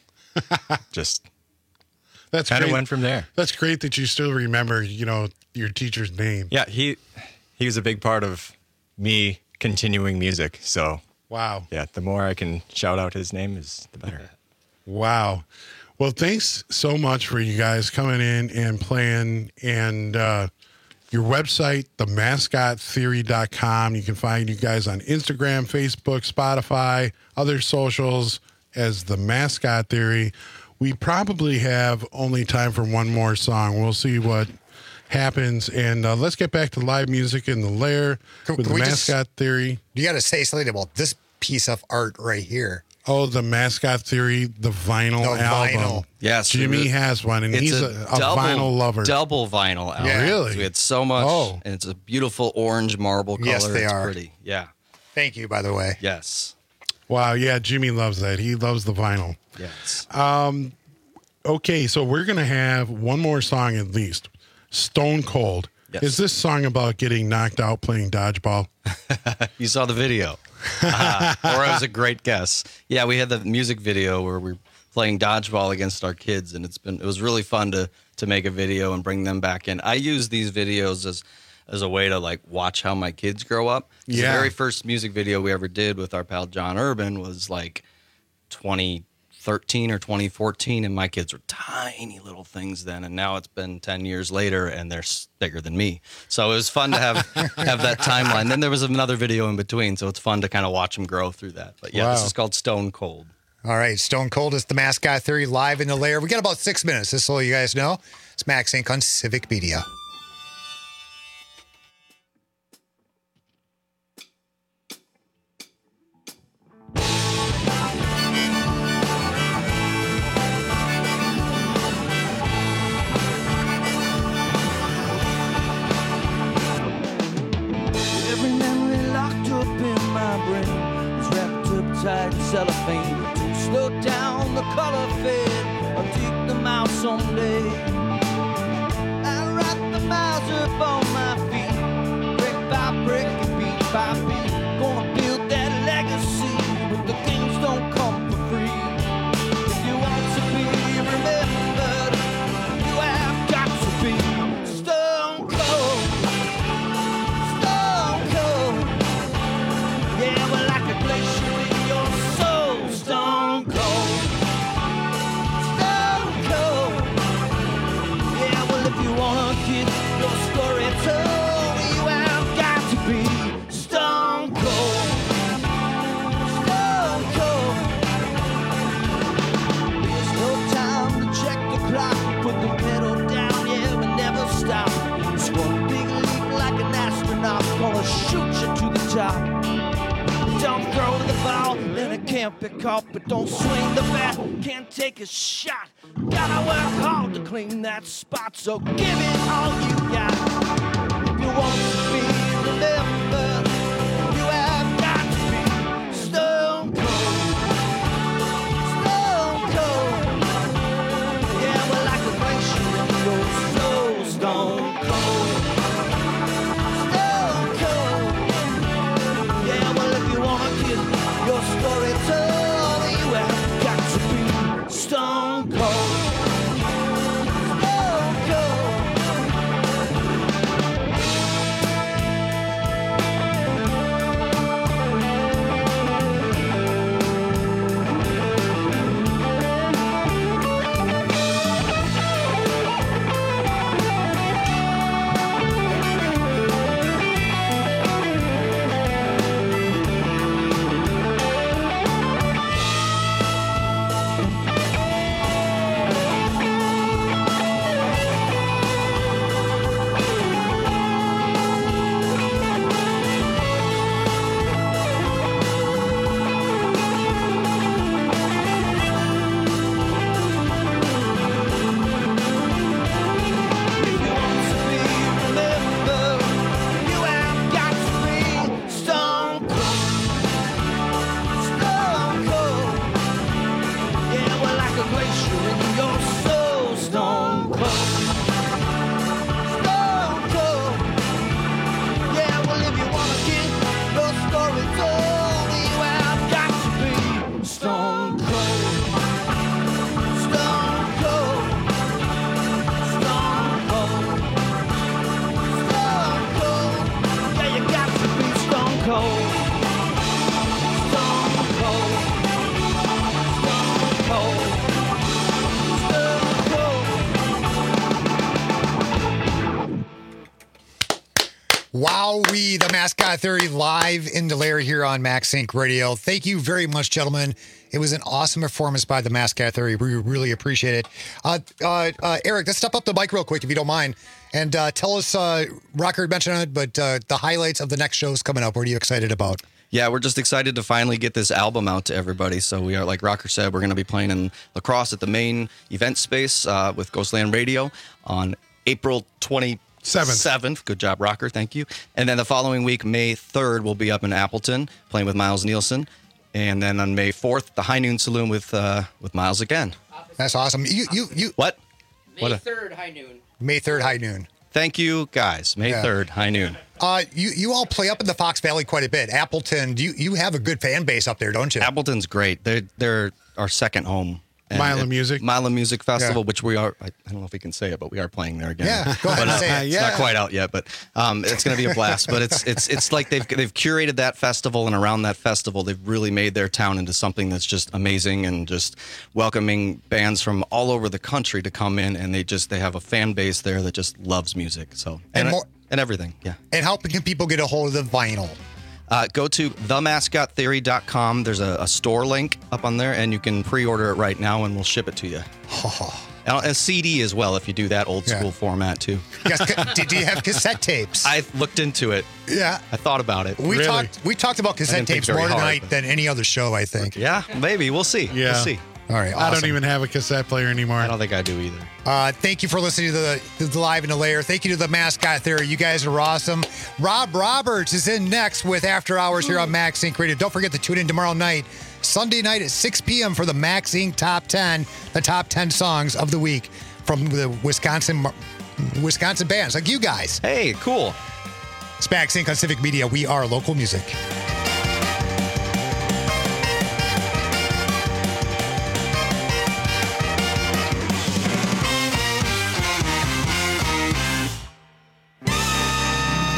just That's kind of great. went from there. That's great that you still remember, you know, your teacher's name. Yeah, he he was a big part of me continuing music. So wow, yeah, the more I can shout out his name is the better. Wow. Well, thanks so much for you guys coming in and playing. And uh, your website, the mascot theory dot com. You can find you guys on Instagram, Facebook, Spotify, other socials as The Mascot Theory. We probably have only time for one more song. We'll see what happens. And uh, let's get back to live music in the Lair Can- with can The we just- Mascot Theory. You got to say something about this piece of art right here. Oh, the Mascot Theory, the vinyl The album. vinyl. Yes, Jimmy it- has one, and it's he's a, a double, vinyl lover. Double vinyl album. Yeah. Really? We had so much, Oh. and it's a beautiful orange marble color. Yes, they it's are. pretty. Yeah. Thank you, by the way. Yes. Wow, yeah, Jimmy loves that. He loves the vinyl. Yes. Um, okay, so we're gonna have one more song at least. Stone Cold. Yes. Is this song about getting knocked out playing dodgeball? You saw the video. Uh, or it was a great guess. Yeah, we had the music video where we were playing dodgeball against our kids, and it's been it was really fun to to make a video and bring them back in. I use these videos as as a way to like watch how my kids grow up. 'Cause Yeah. The very first music video we ever did with our pal John Urban was like twenty thirteen or twenty fourteen, and my kids were tiny little things then, and now it's been ten years later and they're s- bigger than me. So it was fun to have have that timeline. Then there was another video in between, so it's fun to kind of watch them grow through that. But yeah, this Wow. is called Stone Cold. All right, Stone Cold is the Mascot Theory live in the Lair. We got about six minutes, just so you guys know. It's Max Inc on Civic Media. Every memory locked up in my brain is wrapped up tight in cellophane. To slow down the color fade, I'll dig them out someday. I'll write the miles up on my feet, brick by brick and beat by beat. Gonna build that legacy, but the games don't come for free. If you want to be remembered, you have got to be stone cold. Stone cold. Yeah, we're like a glacier in your soul. Stone cold. Stone cold. the pedal down, yeah, we never stop. It's one big leap like an astronaut, gonna shoot you to the top. Don't throw the ball, then it can't be caught, but don't swing the bat, can't take a shot. Gotta work hard to clean that spot, so give it all you got. If you want to be remembered, you have got to be stone cold. Stone cold. Yeah, we're like a glacier in your soul. Stone cold. Stone cold. Yeah, well, if you wanna get your story told, you have got to be stone cold. Stone cold. Wowee, the Mascot Theory live in Delaire here on Max Inc Radio. Thank you very much, gentlemen. It was an awesome performance by the Mascot Theory. We really appreciate it. Uh, uh, uh, Eric, let's step up the mic real quick, if you don't mind, and uh, tell us, uh, Rocker mentioned it, but uh, the highlights of the next shows coming up. What are you excited about? Yeah, we're just excited to finally get this album out to everybody. So we are, like Rocker said, we're going to be playing in La Crosse at the main event space uh, with Ghostland Radio on April twenty-seventh. Good job, Rocker. Thank you. And then the following week, May third, we'll be up in Appleton playing with Miles Nielsen. And then on May fourth, the High Noon Saloon with uh, with Miles again. That's awesome. You, you, you. What? May third, High Noon. May third, High Noon. Thank you, guys. May Yeah. third, High Noon. Uh, you, you all play up in the Fox Valley quite a bit. Appleton, do you, you have a good fan base up there, don't you? Appleton's great. They're, they're our second home. And Mile of it- Music. Mile of Music Festival, Yeah. which we are, I, I don't know if we can say it, but we are playing there again. Yeah, go ahead But, and say it. It's Yeah. not quite out yet, but um, it's going to be a blast. But it's it's it's like they've they've curated that festival, and around that festival, they've really made their town into something that's just amazing, and just welcoming bands from all over the country to come in, and they just they have a fan base there that just loves music. So And and, more- and everything, yeah. And how can people get a hold of the vinyl? Uh, go to the mascot theory dot com. There's a, a store link up on there, and you can pre-order it right now, and we'll ship it to you. And a C D as well, if you do that old Yeah. school format too. Yes, ca- did you have cassette tapes? I looked into it. Yeah. I thought about it. We talked we talked about I cassette didn't think tapes very more hard, tonight but- than any other show, I think. Yeah, maybe. We'll see. Yeah. We'll see. All right, I don't awesome. even have a cassette player anymore. I don't think I do either. Uh, thank you for listening to the, to the Live in the Lair. Thank you to the Mascot Theory. You guys are awesome. Rob Roberts is in next with After Hours here on Max Inc Radio. Don't forget to tune in tomorrow night, Sunday night at six p.m. for the Max Inc Top ten, the top ten songs of the week from the Wisconsin Wisconsin bands like you guys. Hey, cool. It's Max Inc on Civic Media. We are local music.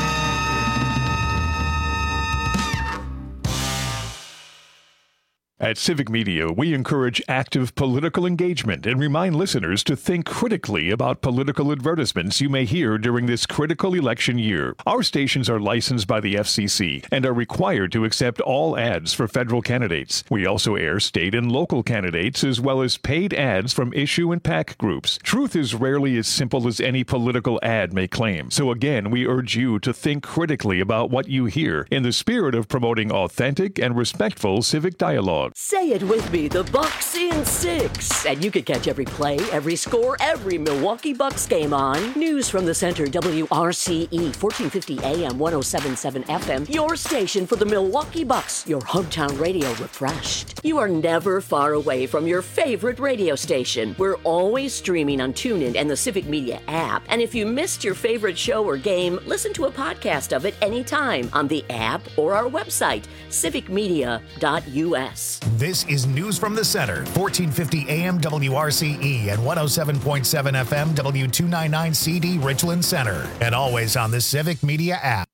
Hey, At Civic Media, we encourage active political engagement and remind listeners to think critically about political advertisements you may hear during this critical election year. Our stations are licensed by the F C C and are required to accept all ads for federal candidates. We also air state and local candidates as well as paid ads from issue and PAC groups. Truth is rarely as simple as any political ad may claim. So again, we urge you to think critically about what you hear in the spirit of promoting authentic and respectful civic dialogue. Say it with me, the Bucks in six. And you can catch every play, every score, every Milwaukee Bucks game on News from the Center, W R C E, fourteen fifty A M, one oh seven point seven F M, your station for the Milwaukee Bucks, your hometown radio refreshed. You are never far away from your favorite radio station. We're always streaming on TuneIn and the Civic Media app. And if you missed your favorite show or game, listen to a podcast of it anytime on the app or our website, civic media dot U S. This is News from the Center, fourteen fifty A M W R C E and one oh seven point seven F M W two ninety-nine C D Richland Center, and always on the Civic Media app.